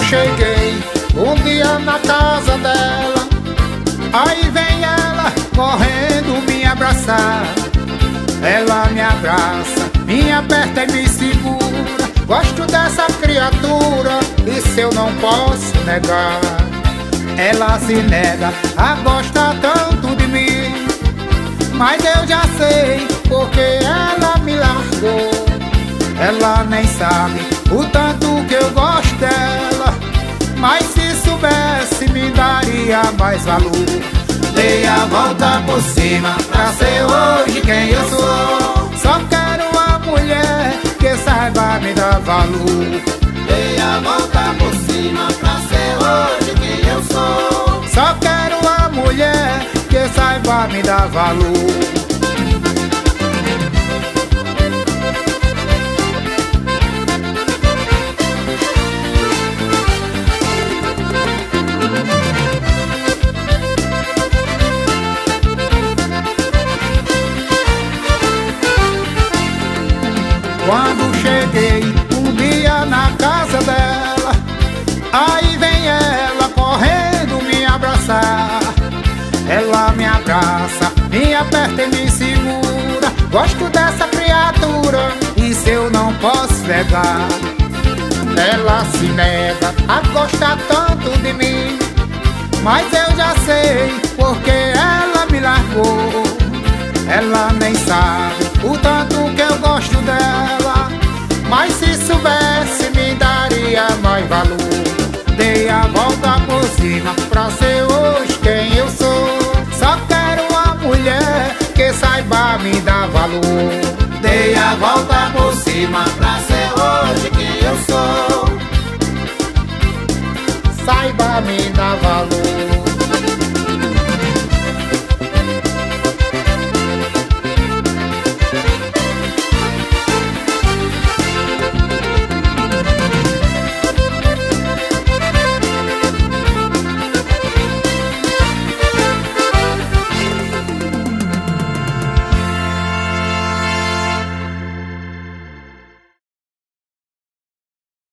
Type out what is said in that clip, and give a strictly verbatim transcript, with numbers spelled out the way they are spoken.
cheguei um dia na casa dela, aí vem ela correndo me abraçar. Ela me abraça, me aperta e me segura. Gosto dessa criatura, isso eu não posso negar. Ela se nega a gostar tanto de mim, mas eu já sei porque ela me largou. Ela nem sabe o tanto que eu gosto dela, mas se soubesse me daria mais valor. Dei a volta por cima pra ser hoje quem eu sou. Só quero uma mulher que saiba me dar valor. Dei a volta por cima pra ser hoje quem eu sou. Só quero uma mulher que saiba me dar valor. Quando cheguei um dia na casa dela, aí vem ela correndo me abraçar. Ela me abraça, me aperta e me segura. Gosto dessa criatura, isso eu não posso negar. Ela se nega a gostar tanto de mim, mas eu já sei porque ela me largou. Ela nem sabe o tanto que eu gosto dela, mas se soubesse me daria mais valor. Dei a volta por cima pra ser hoje quem eu sou. Só quero uma mulher que saiba me dar valor. Dei a volta por cima pra ser hoje quem eu sou. Saiba me dar valor.